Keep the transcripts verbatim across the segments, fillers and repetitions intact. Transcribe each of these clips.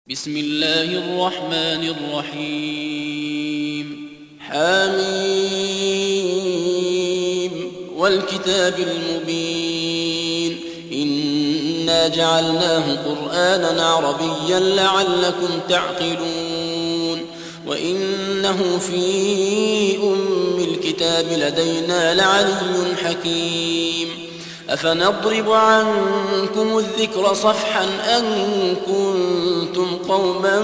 بسم الله الرحمن الرحيم حميم والكتاب المبين إنا جعلناه قرآنا عربيا لعلكم تعقلون وإنه في أم الكتاب لدينا لعلي حكيم أفنضرب عنكم الذكر صفحا أن كنتم قوما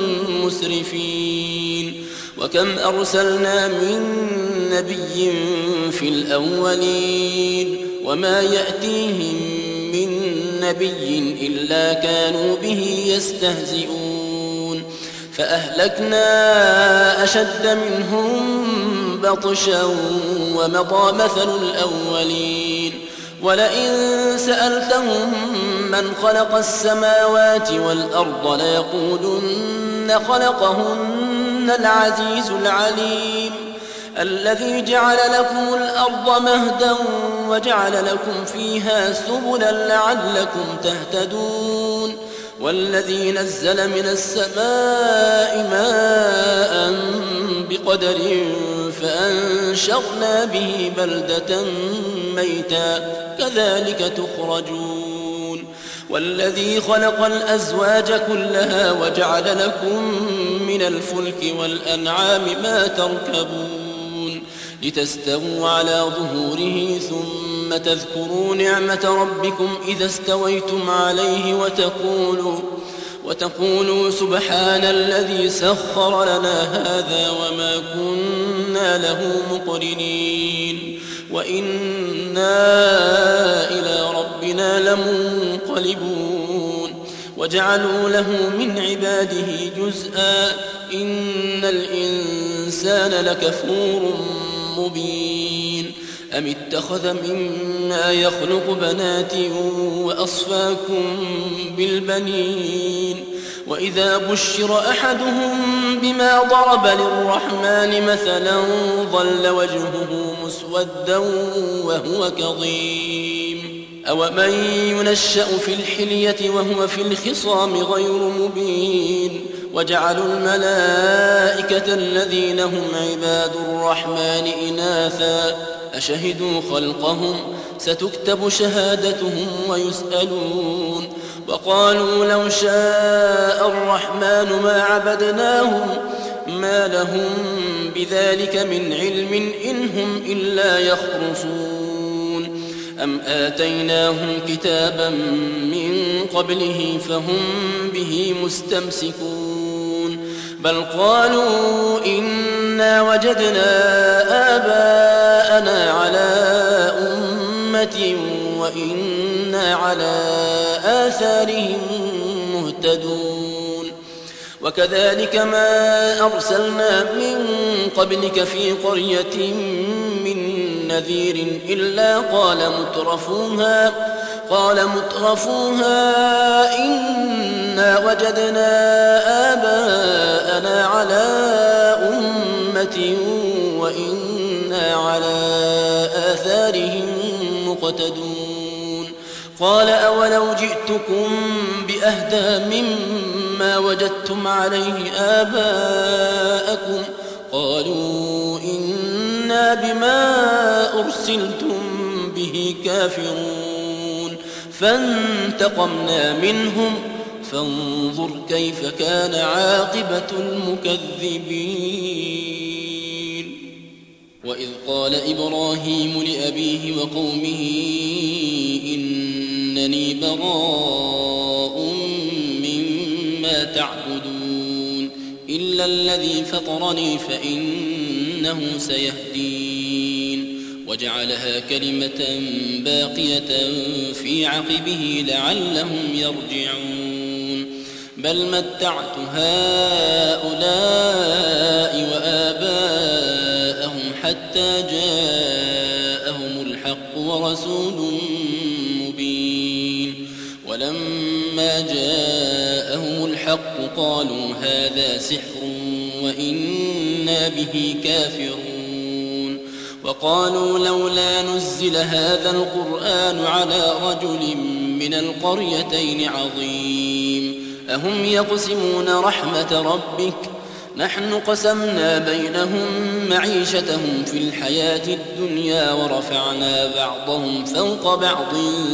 مسرفين وكم أرسلنا من نبي في الأولين وما يأتيهم من نبي إلا كانوا به يستهزئون فأهلكنا أشد منهم بطشا ومضى مثل الأولين ولئن سألتهم من خلق السماوات والأرض ليقولن خلقهن العزيز العليم الذي جعل لكم الأرض مهدا وجعل لكم فيها سبلا لعلكم تهتدون والذي نزل من السماء ماء بقدر فأنشرنا به بلدة ميتا كذلك تخرجون والذي خلق الأزواج كلها وجعل لكم من الفلك والأنعام ما تركبون لتستووا على ظهوره ثم تذكروا نعمة ربكم إذا استويتم عليه وتقولوا وتقولوا سبحان الذي سخر لنا هذا وما كنا له مقرنين وإنا إلى ربنا لمنقلبون وجعلوا له من عباده جزءا إن الإنسان لكفور مبين أم اتخذ مما يخلق بنات وأصفاكم بالبنين وإذا بشر أحدهم بما ضرب للرحمن مثلا ظل وجهه مسودا وهو كظيم أومن ينشأ في الحلية وهو في الخصام غير مبين وجعلوا الملائكة الذين هم عباد الرحمن إناثا أشهدوا خلقهم ستكتب شهادتهم ويسألون وقالوا لو شاء الرحمن ما عبدناهم ما لهم بذلك من علم إن هم إلا يخرصون أم آتيناهم كتابا من قبله فهم به مستمسكون بل قالوا إنا وجدنا آباءنا على أمة وإنا على آثارهم مهتدون وكذلك ما أرسلنا من قبلك في قرية من نذير إلا قال مترفوها قال مترفوها إنا وجدنا آباءنا على أمة وإنا على آثارهم مقتدون قال أولو جئتكم بأهدى مما وجدتم عليه آباءكم قالوا إنا بما أرسلتم به كافرون فانتقمنا منهم فانظر كيف كان عاقبة المكذبين وإذ قال إبراهيم لأبيه وقومه إنني براء مما تعبدون إلا الذي فطرني فإنه سيهدين وجعلها كلمة باقية في عقبه لعلهم يرجعون بل متعت هؤلاء وآباءهم حتى جاءهم الحق ورسول مبين ولما جاءهم الحق قالوا هذا سحر وإنا به كافرون وقالوا لولا نزل هذا القرآن على رجل من القريتين عظيم أهم يقسمون رحمة ربك نحن قسمنا بينهم معيشتهم في الحياة الدنيا ورفعنا بعضهم فوق بعض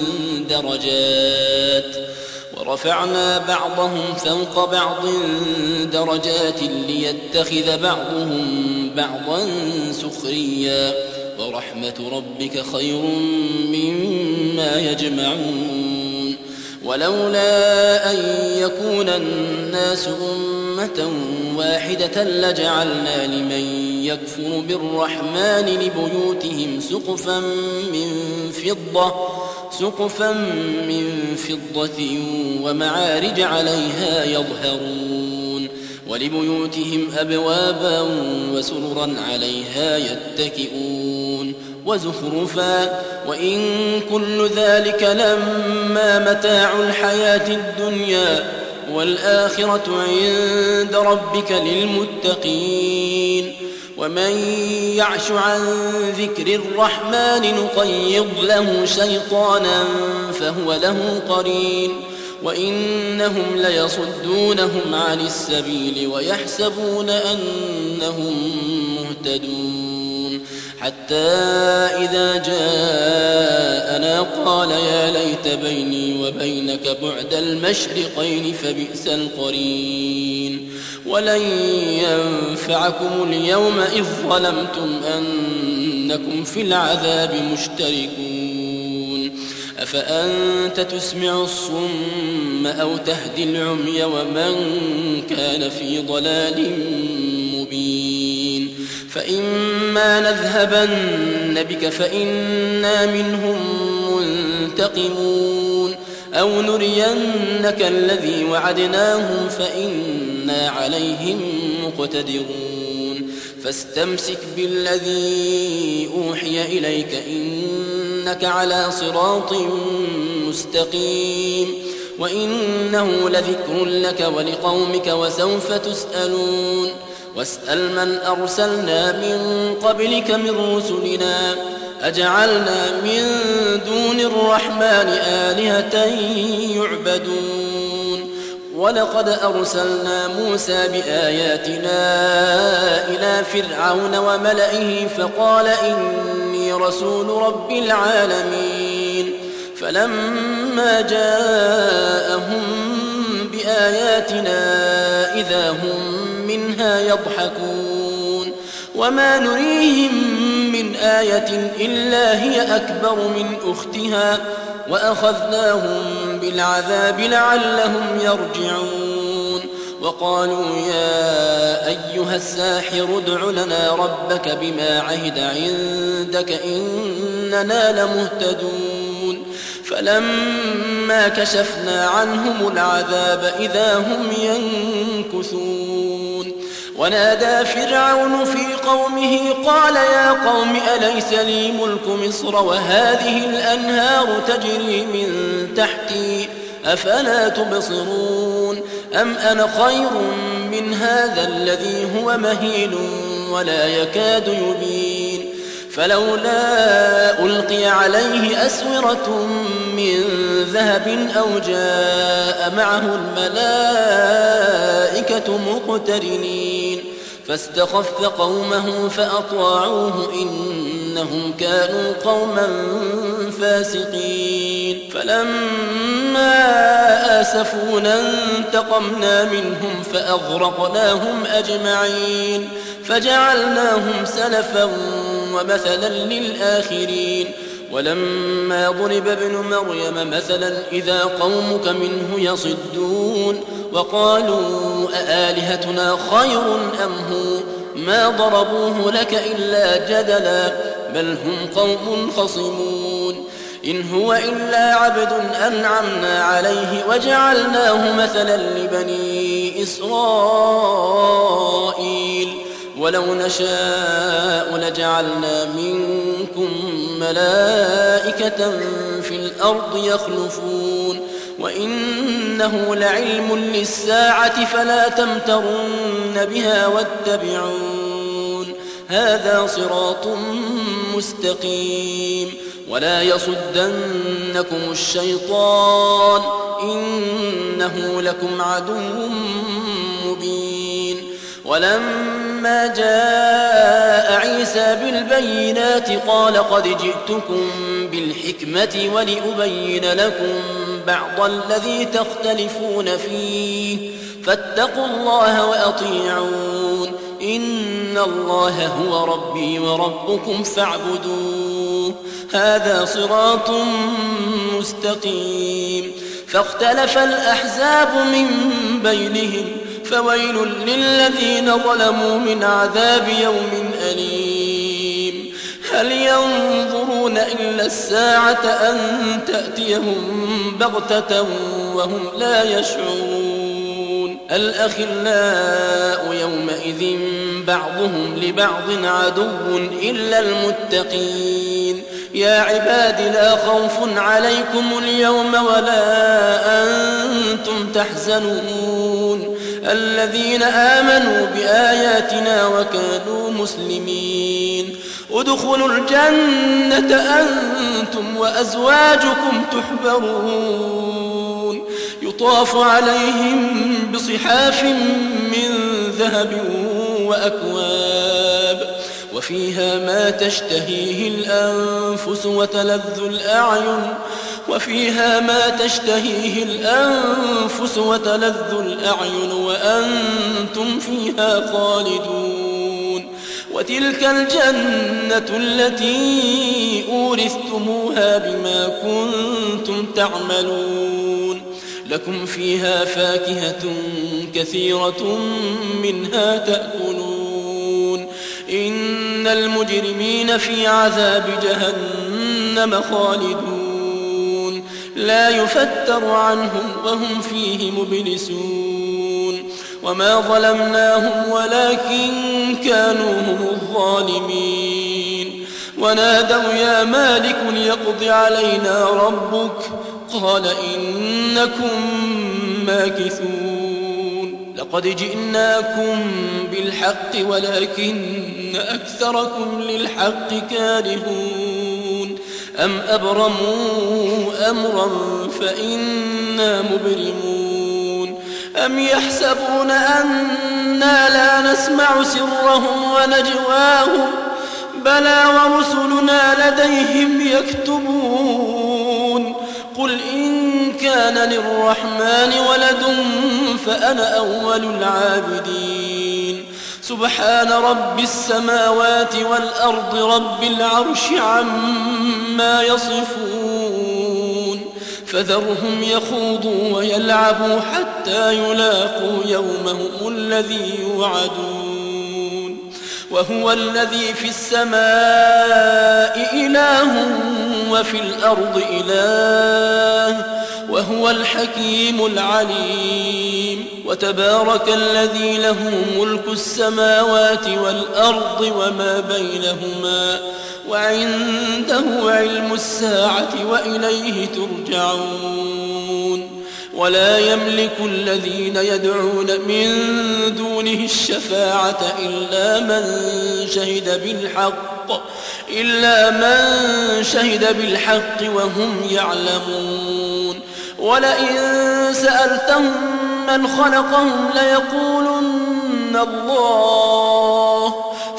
درجات ورفعنا بعضهم فوق بعض درجات ليتخذ بعضهم بعضا سخريا ورحمة ربك خير مما يجمعون ولولا أن يكون الناس أمة واحدة لجعلنا لمن يكفر بالرحمن لبيوتهم سقفا من فضة سقفا من فضة ومعارج عليها يظهرون ولبيوتهم أبوابا وسررا عليها يتكئون وزخرفا وإن كل ذلك لما متاع الحياة الدنيا والآخرة عند ربك للمتقين ومن يعش عن ذكر الرحمن نقيض له شيطانا فهو له قرين وإنهم ليصدونهم عن السبيل ويحسبون أنهم مهتدون حتى إذا جاءنا قال يا ليت بيني وبينك بعد المشرقين فبئس القرين ولن ينفعكم اليوم إذ ظلمتم أنكم في العذاب مشتركون أفأنت تسمع الصم أو تهدي العمي ومن كان في ضلال مبين فإما نذهبن بك فإنا منهم منتقمون أو نرينك الذي وعدناهم فإنا عليهم مقتدرون فاستمسك بالذي أوحي إليك إنك على صراط مستقيم وإنه لذكر لك ولقومك وسوف تسألون واسأل من أرسلنا من قبلك من رسلنا أجعلنا من دون الرحمن آلهة يعبدون ولقد أرسلنا موسى بآياتنا إلى فرعون وملئه فقال إني رسول رب العالمين فلما جاءهم بآياتنا إذا هم منها يضحكون وما نريهم من آية إلا هي أكبر من أختها وأخذناهم بالعذاب لعلهم يرجعون وقالوا يا أيها الساحر ادع لنا ربك بما عهد عندك إننا لمهتدون فلما كشفنا عنهم العذاب إذا هم ينكثون ونادى فرعون في قومه قال يا قوم أليس لي ملك مصر وهذه الأنهار تجري من تحتي أفلا تبصرون أم أنا خير من هذا الذي هو مهين ولا يكاد يبين فلولا ألقي عليه أسورة من ذهب أو جاء معه الملائكة مقترنين فاستخف قومه فأطاعوه إنهم كانوا قوما فاسقين فلما آسفونا انتقمنا منهم فأغرقناهم أجمعين فجعلناهم سلفا ومثلا للآخرين ولما ضرب ابن مريم مثلا إذا قومك منه يصدون وقالوا أآلهتنا خير أم هو ما ضربوه لك إلا جدلا بل هم قوم خصمون إن هو إلا عبد أنعمنا عليه وجعلناه مثلا لبني إسرائيل ولو نشاء لجعلنا منكم ملائكة في الأرض يخلفون وإنه لعلم للساعة فلا تمترن بها واتبعون هذا صراط مستقيم ولا يصدنكم الشيطان إنه لكم عدو مبين. ولما جاء عيسى بالبينات قال قد جئتكم بالحكمة ولأبين لكم بعض الذي تختلفون فيه فاتقوا الله وأطيعون إن الله هو ربي وربكم فاعبدوه هذا صراط مستقيم. فاختلف الأحزاب من بينهم فويل للذين ظلموا من عذاب يوم أليم. هل ينظرون إلا الساعة أن تأتيهم بغتة وهم لا يشعرون. الأخلاء يومئذ بعضهم لبعض عدو إلا المتقين. يا عباد لا خوف عليكم اليوم ولا أنتم تحزنون الذين آمنوا بآياتنا وكانوا مسلمين. ادخلوا الجنة أنتم وأزواجكم تحبرون يطاف عليهم بصحاف من ذهب وأكواب وفيها ما تشتهيه الأنفس وتلذ الأعين وفيها ما تشتهيه الأنفس وتلذ الأعين وأنتم فيها خالدون. وتلك الجنة التي أورثتموها بما كنتم تعملون. لكم فيها فاكهة كثيرة منها تأكلون. إن المجرمين في عذاب جهنم خالدون لا يفتر عنهم وهم فيه مبلسون. وما ظلمناهم ولكن كانوا هم الظالمين. ونادوا يا مالك ليقض علينا ربك قال إنكم ماكثون. لقد جئناكم بالحق ولكن أكثركم للحق كارهون. أم أبرموا أمرا فإنا مبرمون. أم يحسبون أنا لا نسمع سرهم ونجواهم بلى ورسلنا لديهم يكتبون. قل إن كان للرحمن ولد فأنا أول العابدين. سبحان رب السماوات والأرض رب العرش عما يصفون. فذرهم يخوضوا ويلعبوا حتى يلاقوا يومهم الذي يوعدون. وهو الذي في السماء إله وفي الأرض إله وهو الحكيم العليم. وتبارك الذي له ملك السماوات والأرض وما بينهما وعنده علم الساعة وإليه ترجعون. ولا يملك الذين يدعون من دونه الشفاعة إلا من شهد بالحق إلا من شهد بالحق وهم يعلمون. ولئن سألتهم من خلقهم ليقولن الله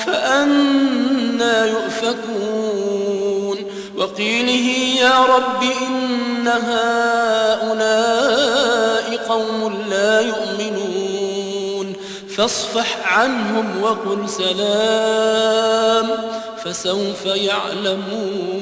فأنى يؤفكون. وقيله يا رب إن هؤلاء قوم لا يؤمنون فاصفح عنهم وقل سلام فسوف يعلمون.